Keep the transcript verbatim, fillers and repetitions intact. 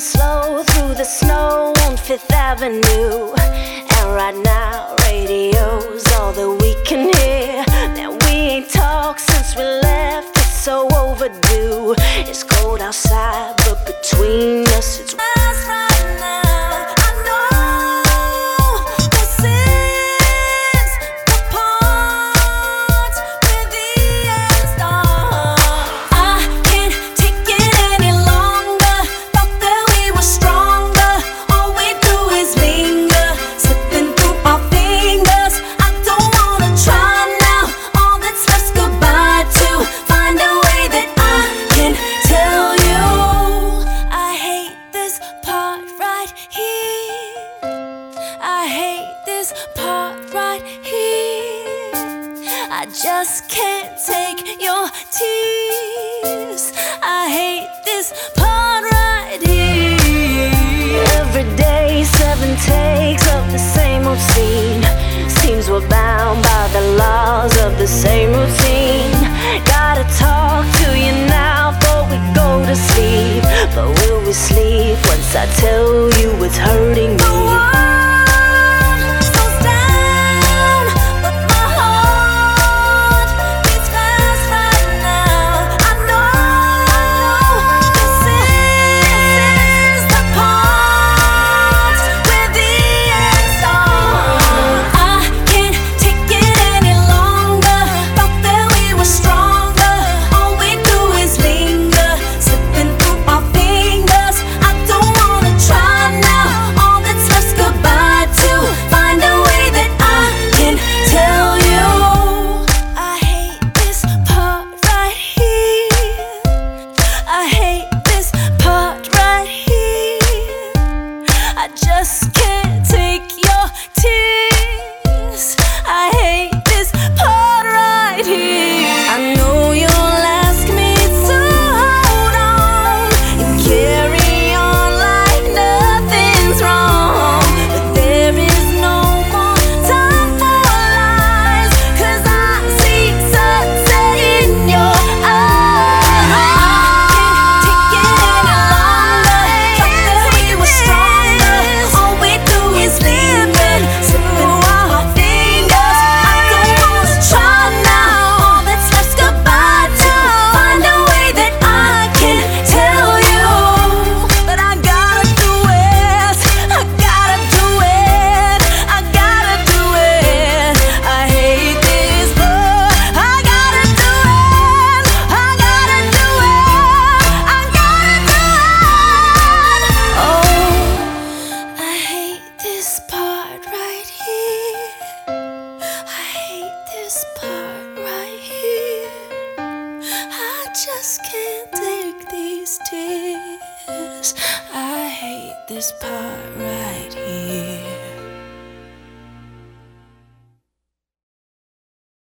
slow through the snow on Fifth Avenue. And right now, radio's all that we can hear. Now we ain't talked since we left, it's so overdue. It's cold outside, but between us it's us right now. I know this is the part where the end starts. I can't take it any longer. Thought that we were stronger. All we do is linger, slipping through our fingers. I don't wanna try now. All that's left's goodbye to find a way that I can tell you I hate this part right here. I hate this part right here. I just can't take your tears. I hate this part right here. Every day, seven takes of the same old scene. Seems we're bound by the laws of the same routine. Gotta talk to you now before we go to sleep. But will we sleep once I tell you it's hurting me? I just can't take your tears. I hate this part right here. I know you'll ask me to hold on and carry on like nothing's wrong, but there is no more time for lies, 'cause I see sunset in your eyes. I can't take it any longer. Thought that we were stronger. All we do is living, slipping through our fingers. I don't wanna try now. All that's left's goodbye to find a way that I can tell you. But I gotta do it. I gotta do it. I gotta do it. I hate this, but I gotta do it. I gotta do it. I gotta do it. Oh, I hate this part right here. I hate this part right here. I just can't take these tears. I hate this part right here.